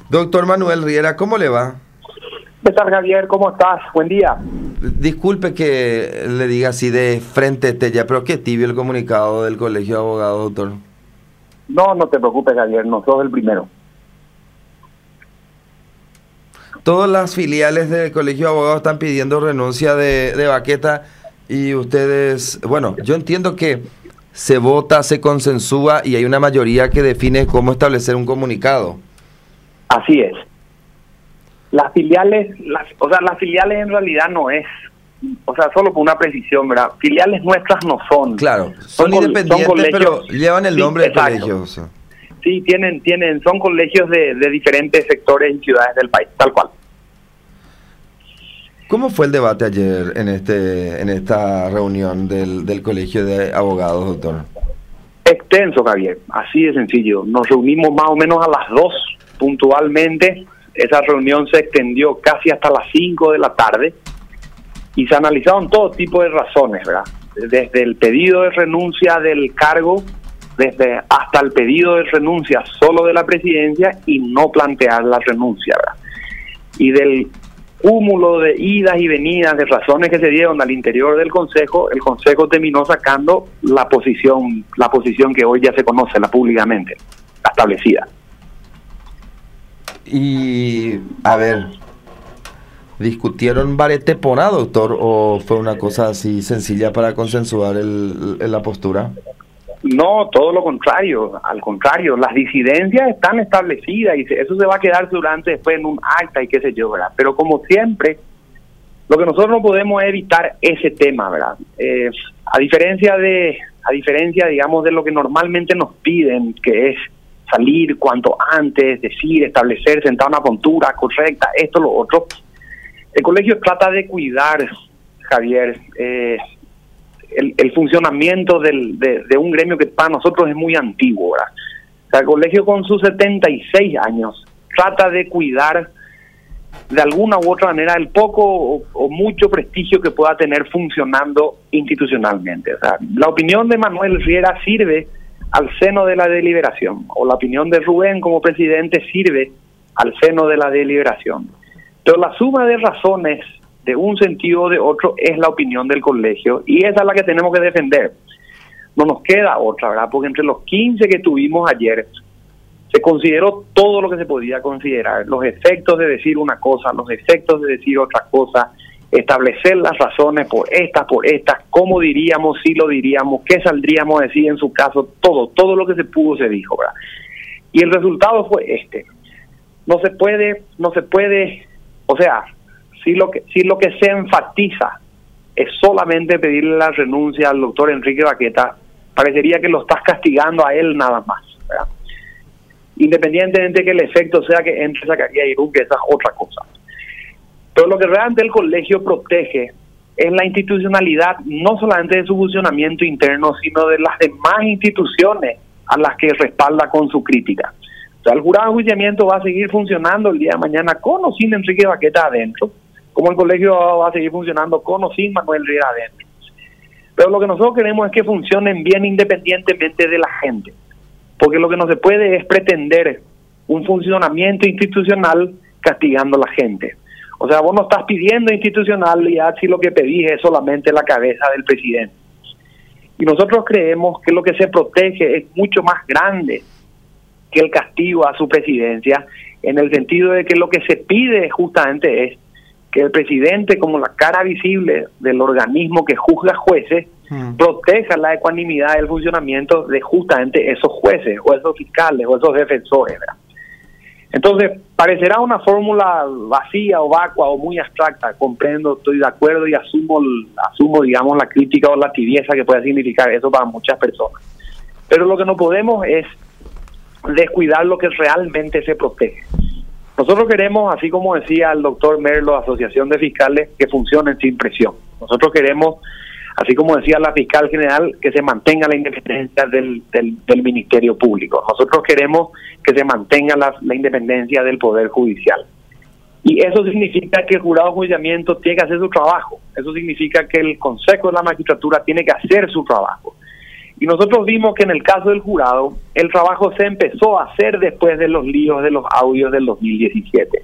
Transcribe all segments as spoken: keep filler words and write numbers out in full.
Doctor Manuel Riera, ¿cómo le va? ¿Qué tal, Javier? ¿Cómo estás? Buen día. Disculpe que le diga así de frente este ya, pero qué tibio el comunicado del Colegio de Abogados, doctor. No, no te preocupes, Javier, no sos el primero. Todas las filiales del Colegio de Abogados están pidiendo renuncia de, de Baqueta y ustedes, bueno, yo entiendo que se vota, se consensúa y hay una mayoría que define cómo establecer un comunicado. Así es. Las filiales, las, o sea, las filiales en realidad no es, o sea, solo por una precisión, ¿verdad? Filiales nuestras no son. Claro, son, son independientes, son colegios, pero llevan el nombre sí, de colegio. O sea. Sí, tienen, tienen, son colegios de, de diferentes sectores y ciudades del país, tal cual. ¿Cómo fue el debate ayer en este, en esta reunión del, del Colegio de Abogados, doctor? Extenso, Javier, así de sencillo. Nos reunimos más o menos a las dos puntualmente. Esa reunión se extendió casi hasta las cinco de la tarde y se analizaron todo tipo de razones, ¿verdad? Desde el pedido de renuncia del cargo, desde hasta el pedido de renuncia solo de la presidencia y no plantear la renuncia, ¿verdad? Y del cúmulo de idas y venidas de razones que se dieron al interior del Consejo, el Consejo terminó sacando la posición, la posición que hoy ya se conoce, la públicamente establecida. Y, a ver, ¿discutieron Baretepona, doctor, o fue una cosa así sencilla para consensuar el, el, la postura? No, todo lo contrario, al contrario, las disidencias están establecidas y eso se va a quedar durante después en un acta y qué sé yo, ¿verdad? Pero como siempre, lo que nosotros no podemos evitar ese tema, ¿verdad? Eh, a diferencia de, a diferencia, digamos, de lo que normalmente nos piden, que es salir cuanto antes, decir, establecer, sentar una postura correcta, esto, lo otro. El colegio trata de cuidar, Javier, eh, el, el funcionamiento del, de, de un gremio que para nosotros es muy antiguo, ¿verdad? O sea, el colegio con sus setenta y seis años trata de cuidar de alguna u otra manera el poco o, o mucho prestigio que pueda tener funcionando institucionalmente. O sea, la opinión de Manuel Riera sirve al seno de la deliberación, o la opinión de Rubén como presidente sirve al seno de la deliberación. Pero la suma de razones de un sentido o de otro es la opinión del colegio y esa es la que tenemos que defender. No nos queda otra, ¿verdad? Porque entre los quince que tuvimos ayer se consideró todo lo que se podía considerar, los efectos de decir una cosa, los efectos de decir otra cosa, establecer las razones por estas, por estas, cómo diríamos, si lo diríamos, qué saldríamos a decir en su caso, todo, todo lo que se pudo se dijo, ¿verdad? Y el resultado fue este. No se puede, no se puede, o sea, si lo que, si lo que se enfatiza es solamente pedirle la renuncia al doctor Enrique Baqueta, parecería que lo estás castigando a él nada más, ¿verdad? Independientemente de que el efecto sea que entre Zacarías Irún, que esa es otra cosa. Pero lo que realmente el colegio protege es la institucionalidad, no solamente de su funcionamiento interno, sino de las demás instituciones a las que respalda con su crítica. O sea, el jurado de enjuiciamiento va a seguir funcionando el día de mañana con o sin Enrique Baqueta adentro, como el colegio va a seguir funcionando con o sin Manuel Riera adentro. Pero lo que nosotros queremos es que funcionen bien independientemente de la gente, porque lo que no se puede es pretender un funcionamiento institucional castigando a la gente. O sea, vos no estás pidiendo institucionalidad si lo que pedís es solamente la cabeza del presidente. Y nosotros creemos que lo que se protege es mucho más grande que el castigo a su presidencia, en el sentido de que lo que se pide justamente es que el presidente, como la cara visible del organismo que juzga jueces, hmm. proteja la ecuanimidad del funcionamiento de justamente esos jueces, o esos fiscales, o esos defensores, ¿verdad? Entonces, parecerá una fórmula vacía o vacua o muy abstracta, comprendo, estoy de acuerdo y asumo, asumo, digamos, la crítica o la tibieza que puede significar eso para muchas personas. Pero lo que no podemos es descuidar lo que realmente se protege. Nosotros queremos, así como decía el doctor Merlo, Asociación de Fiscales, que funcionen sin presión. Nosotros queremos, así como decía la fiscal general, que se mantenga la independencia del, del, del Ministerio Público. Nosotros queremos que se mantenga la, la independencia del Poder Judicial. Y eso significa que el jurado de enjuiciamiento tiene que hacer su trabajo. Eso significa que el Consejo de la Magistratura tiene que hacer su trabajo. Y nosotros vimos que en el caso del jurado, el trabajo se empezó a hacer después de los líos de los audios del dos mil diecisiete.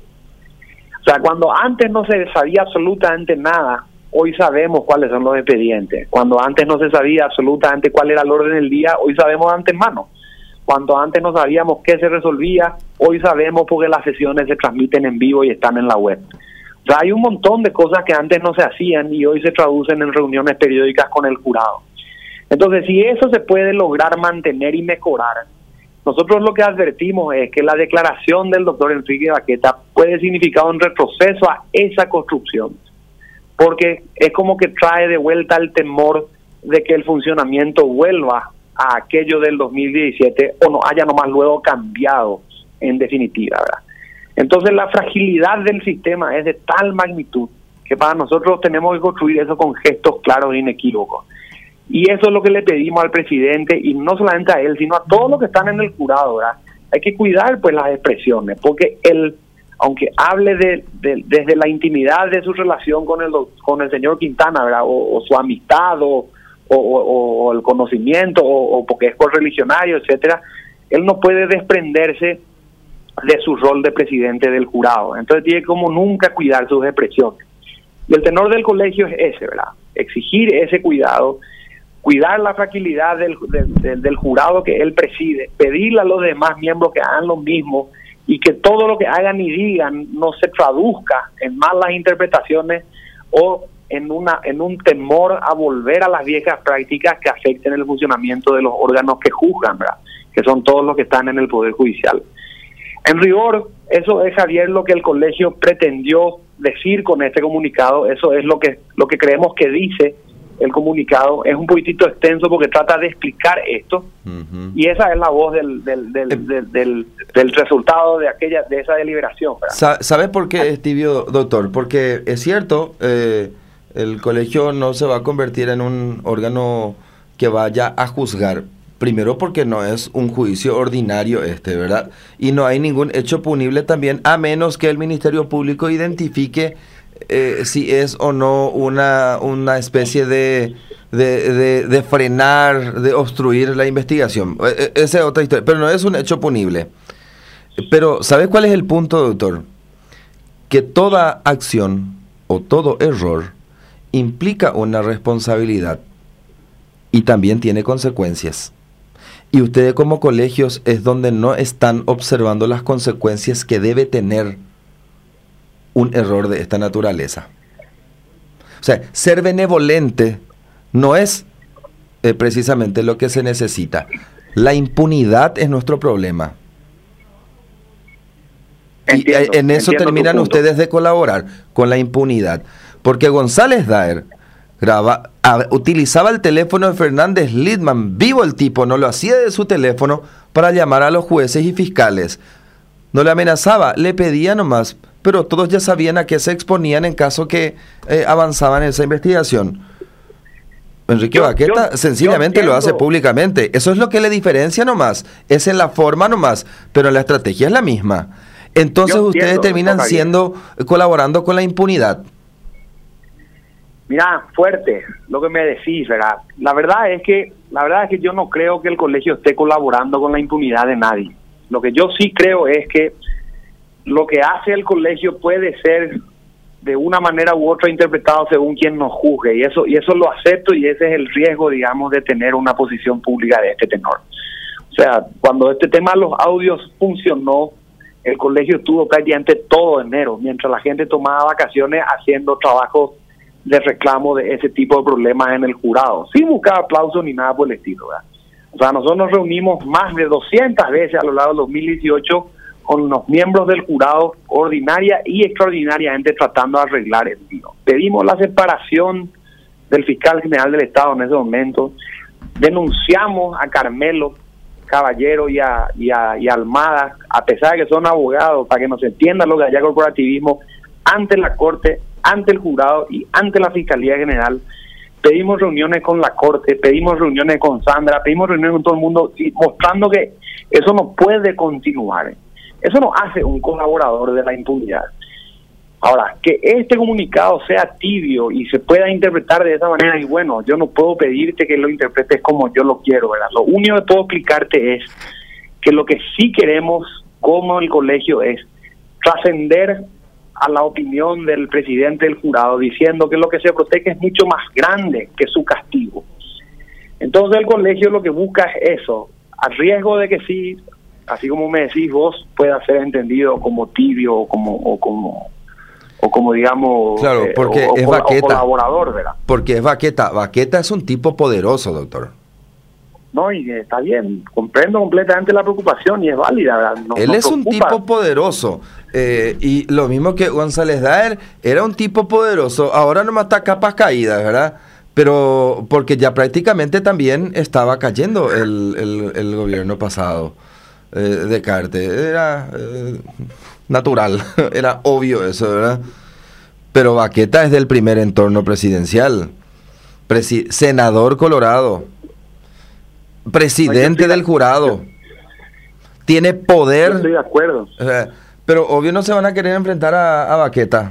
O sea, cuando antes no se sabía absolutamente nada, hoy sabemos cuáles son los expedientes. Cuando antes no se sabía absolutamente cuál era el orden del día, hoy sabemos de antemano. Cuando antes no sabíamos qué se resolvía, hoy sabemos porque las sesiones se transmiten en vivo y están en la web. O sea, hay un montón de cosas que antes no se hacían y hoy se traducen en reuniones periódicas con el jurado. Entonces, si eso se puede lograr mantener y mejorar, nosotros lo que advertimos es que la declaración del doctor Enrique Baqueta puede significar un retroceso a esa construcción, porque es como que trae de vuelta el temor de que el funcionamiento vuelva a aquello del dos mil diecisiete o no haya nomás luego cambiado en definitiva, ¿verdad? Entonces la fragilidad del sistema es de tal magnitud que para nosotros tenemos que construir eso con gestos claros e inequívocos. Y eso es lo que le pedimos al presidente, y no solamente a él, sino a todos los que están en el jurado, ¿verdad? Hay que cuidar pues las expresiones, porque él, aunque hable de, de desde la intimidad de su relación con el con el señor Quintana, ¿verdad? O, o su amistad, o, o, o, o el conocimiento, o, o porque es correligionario, etcétera, él no puede desprenderse de su rol de presidente del jurado. Entonces tiene como nunca cuidar sus expresiones. Y el tenor del colegio es ese, ¿verdad? Exigir ese cuidado, cuidar la fragilidad del, del, del jurado que él preside, pedirle a los demás miembros que hagan lo mismo y que todo lo que hagan y digan no se traduzca en malas interpretaciones o en una en un temor a volver a las viejas prácticas que afecten el funcionamiento de los órganos que juzgan, ¿verdad? Que son todos los que están en el Poder Judicial. En rigor, eso es, Javier, lo que el colegio pretendió decir con este comunicado. Eso es lo que lo que creemos que dice el comunicado. Es un poquitito extenso porque trata de explicar esto, uh-huh. Y esa es la voz del del, del, eh, del, del, del resultado de aquella de esa deliberación. ¿Sabes por qué es tibio, doctor? Porque es cierto, eh, el colegio no se va a convertir en un órgano que vaya a juzgar. Primero porque no es un juicio ordinario este, ¿verdad? Y no hay ningún hecho punible también, a menos que el Ministerio Público identifique eh, si es o no una, una especie de, de, de, de frenar, de obstruir la investigación. Eh, esa es otra historia, pero no es un hecho punible. Pero, ¿sabe cuál es el punto, doctor? Que toda acción o todo error implica una responsabilidad y también tiene consecuencias. Y ustedes como colegios es donde no están observando las consecuencias que debe tener un error de esta naturaleza. O sea, ser benevolente no es eh, precisamente lo que se necesita. La impunidad es nuestro problema. Entiendo, y en eso terminan ustedes de colaborar con la impunidad. Porque González Daer graba, a, utilizaba el teléfono de Fernández Lidman, vivo el tipo, no lo hacía de su teléfono para llamar a los jueces y fiscales. No le amenazaba, le pedía nomás, pero todos ya sabían a qué se exponían en caso que eh, avanzaban en esa investigación. Enrique yo, Baqueta yo, sencillamente yo lo hace públicamente. Eso es lo que le diferencia nomás. Es en la forma nomás, pero la estrategia es la misma. Entonces yo ustedes entiendo, terminan siendo, colaborando con la impunidad. Mira, fuerte lo que me decís, ¿verdad? La verdad es que la verdad es que yo no creo que el colegio esté colaborando con la impunidad de nadie. Lo que yo sí creo es que lo que hace el colegio puede ser de una manera u otra interpretado según quien nos juzgue, y eso y eso lo acepto, y ese es el riesgo, digamos, de tener una posición pública de este tenor. O sea, cuando este tema de los audios funcionó, el colegio estuvo prácticamente todo enero, mientras la gente tomaba vacaciones, haciendo trabajos de reclamo de ese tipo de problemas en el jurado, sin buscar aplausos ni nada por el estilo, ¿verdad? O sea, nosotros nos reunimos más de doscientas veces a lo largo del dos mil dieciocho con los miembros del jurado, ordinaria y extraordinariamente tratando de arreglar el lío. Pedimos la separación del fiscal general del Estado en ese momento, denunciamos a Carmelo Caballero y a, y a, y a Almada, a pesar de que son abogados, para que nos entiendan lo que haya corporativismo, ante la Corte, ante el jurado y ante la Fiscalía General. Pedimos reuniones con la Corte, pedimos reuniones con Sandra, pedimos reuniones con todo el mundo, y mostrando que eso no puede continuar. Eso no hace un colaborador de la impunidad. Ahora, que este comunicado sea tibio y se pueda interpretar de esa manera, y bueno, yo no puedo pedirte que lo interpretes como yo lo quiero, ¿verdad? Lo único que puedo explicarte es que lo que sí queremos como el colegio es trascender a la opinión del presidente del jurado, diciendo que lo que se protege es mucho más grande que su castigo. Entonces el colegio lo que busca es eso, a riesgo de que sí, así como me decís vos, pueda ser entendido como tibio o como... O como o como digamos, claro, porque eh, o, es o, Baqueta, o colaborador, ¿verdad? Porque es Baqueta. Baqueta es un tipo poderoso, doctor. No, y está bien, comprendo completamente la preocupación y es válida, ¿verdad? No, Él no es un preocupa. tipo poderoso, eh, y lo mismo que González Daer, era un tipo poderoso, ahora nomás está a capas caídas, ¿verdad? Pero porque ya prácticamente también estaba cayendo el, el, el gobierno pasado eh, de Cartes, era... Eh, natural, era obvio eso, ¿verdad? Pero Baqueta es del primer entorno presidencial, Presi- senador colorado, presidente del jurado, tiene poder. Yo estoy de acuerdo. Eh, pero obvio no se van a querer enfrentar a, a Baqueta.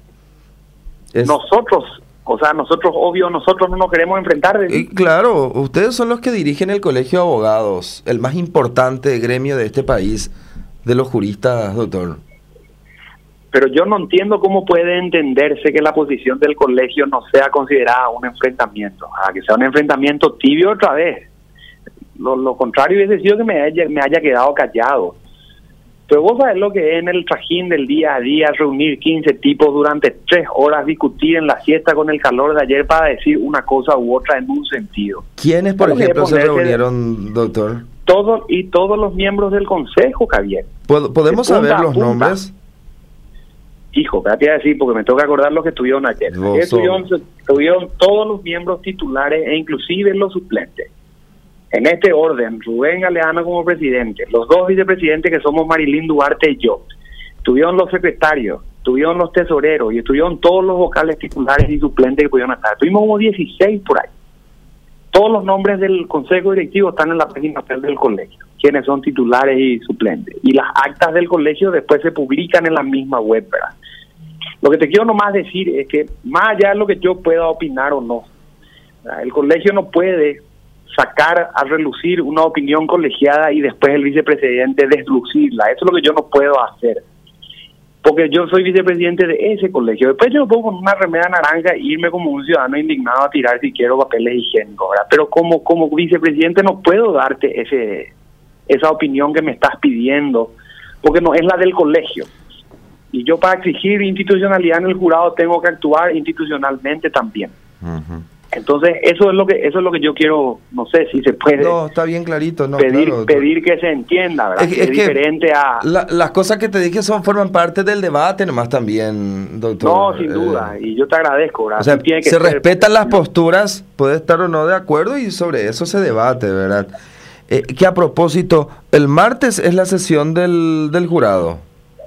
Es, Nosotros, o sea, nosotros, obvio, nosotros no nos queremos enfrentar. De... y claro, ustedes son los que dirigen el Colegio de Abogados, el más importante gremio de este país, de los juristas, doctor. Pero yo no entiendo cómo puede entenderse que la posición del colegio no sea considerada un enfrentamiento, a que sea un enfrentamiento tibio otra vez. Lo, lo contrario hubiese sido que me haya, me haya quedado callado. Pero vos sabés lo que es en el trajín del día a día, reunir quince tipos durante tres horas, discutir en la siesta con el calor de ayer para decir una cosa u otra en un sentido. ¿Quiénes, por Bueno, ejemplo, se ponerse- reunieron, doctor? Todos y todos los miembros del consejo, Javier. ¿Pod- ¿Podemos De punta saber a los punta. nombres? Hijo, te voy a decir porque me toca acordar lo que estuvieron ayer. Vos Ayer sos- estuvieron, estuvieron todos los miembros titulares e inclusive los suplentes. En este orden, Rubén Galeano como presidente, los dos vicepresidentes que somos Marilyn Duarte y yo, estuvieron los secretarios, estuvieron los tesoreros y estuvieron todos los vocales titulares y suplentes que pudieron estar. Tuvimos como dieciséis por ahí. Todos los nombres del consejo directivo están en la página web del colegio, quienes son titulares y suplentes. Y las actas del colegio después se publican en la misma web, ¿verdad? Lo que te quiero nomás decir es que, más allá de lo que yo pueda opinar o no, ¿verdad?, el colegio no puede sacar a relucir una opinión colegiada y después el vicepresidente deslucirla. Eso es lo que yo no puedo hacer, porque yo soy vicepresidente de ese colegio. Después yo puedo con una remera naranja e irme como un ciudadano indignado a tirar si quiero papeles higiénicos, ¿verdad? Pero como, como vicepresidente no puedo darte ese esa opinión que me estás pidiendo, porque no es la del colegio. Y yo para exigir institucionalidad en el jurado tengo que actuar institucionalmente también. Uh-huh. Entonces eso es lo que eso es lo que yo quiero, no sé si se puede No, está bien clarito. No, pedir claro, doctor. pedir que se entienda, ¿verdad? Es, Que es es que diferente a... la- las cosas que te dije son forman parte del debate nomás también, doctor. No, sin Eh, duda, y yo te agradezco, ¿verdad? O sea, Así tiene que se ser. respetan las posturas, puede estar o no de acuerdo y sobre eso se debate, ¿verdad? Eh, que a propósito, el martes es la sesión del, del jurado.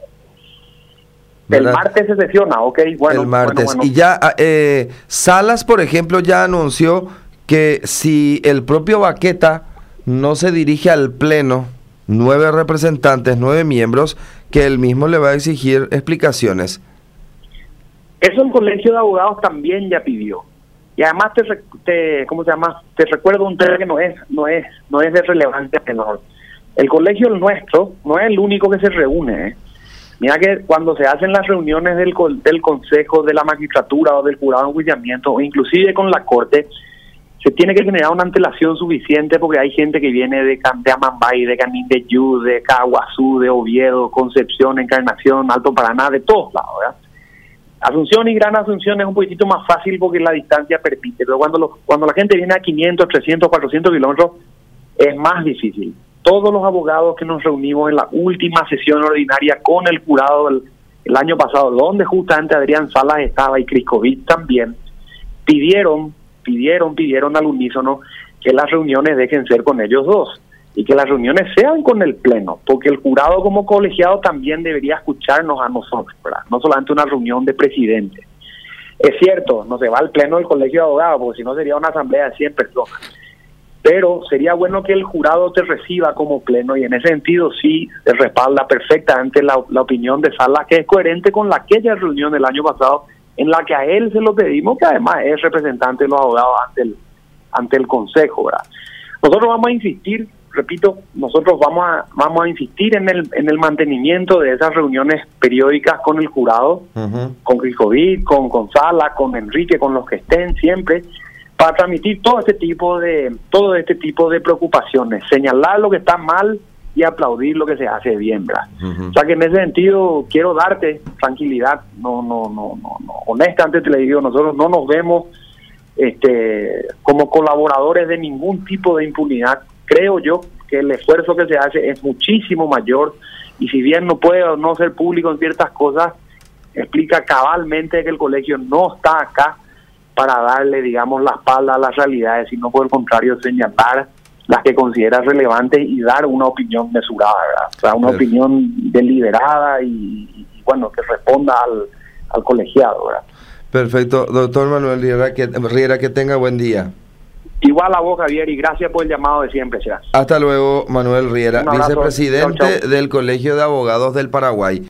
El ¿verdad? martes se sesiona, ok, bueno. El martes. bueno, bueno. Y ya eh, Salas, por ejemplo, ya anunció que si el propio Baqueta no se dirige al pleno, nueve representantes, nueve miembros, que él mismo le va a exigir explicaciones. Eso el colegio de abogados también ya pidió. Y además te, re- te ¿cómo se llama? Te recuerdo un tema que no es no es no es de relevancia menor. El colegio el nuestro no es el único que se reúne, ¿eh? Mira que cuando se hacen las reuniones del, co- del consejo de la magistratura o del jurado de enjuiciamiento o inclusive con la corte, se tiene que generar una antelación suficiente porque hay gente que viene de, Can- de Amambay, de Canindeyú, de Caguazú, de Oviedo, Concepción, Encarnación, Alto Paraná, de todos lados, ¿verdad? Asunción y Gran Asunción es un poquitito más fácil porque la distancia permite, pero cuando, lo, cuando la gente viene a quinientos, trescientos, cuatrocientos kilómetros es más difícil. Todos los abogados que nos reunimos en la última sesión ordinaria con el jurado el, el año pasado, donde justamente Adrián Salas estaba y Criscovich también, pidieron, pidieron, pidieron al unísono que las reuniones dejen ser con ellos dos y que las reuniones sean con el pleno, porque el jurado como colegiado también debería escucharnos a nosotros, ¿verdad? No solamente una reunión de presidentes. Es cierto, no se va al pleno del colegio de abogados, porque si no sería una asamblea de cien personas. pero sería bueno que el jurado te reciba como pleno, y en ese sentido sí se respalda perfectamente la, la opinión de Salas, que es coherente con la, aquella reunión del año pasado en la que a él se lo pedimos, que además es representante de los abogados ante el, ante el Consejo, ¿verdad? Nosotros vamos a insistir, repito, nosotros vamos a vamos a insistir en el en el mantenimiento de esas reuniones periódicas con el jurado, uh-huh. con Cricovit, con Gonzala, con Enrique, con los que estén siempre, para transmitir todo este tipo de todo este tipo de preocupaciones, señalar lo que está mal y aplaudir lo que se hace bien, ¿verdad? Uh-huh. O sea que en ese sentido quiero darte tranquilidad, no no no no, no. honestamente te le digo, nosotros no nos vemos este como colaboradores de ningún tipo de impunidad. Creo yo que el esfuerzo que se hace es muchísimo mayor, y si bien no puede no ser público en ciertas cosas, explica cabalmente que el colegio no está acá para darle, digamos, la espalda a las realidades, sino por el contrario, señalar las que considera relevantes y dar una opinión mesurada, ¿verdad? O sea, una sí. opinión deliberada y, y, bueno, que responda al, al colegiado, ¿verdad? Perfecto. Doctor Manuel Riera, que, Riera, que tenga buen día. Igual a vos, Javier, y gracias por el llamado de siempre, será. Hasta luego, Manuel Riera, vicepresidente chau, chau. del Colegio de Abogados del Paraguay.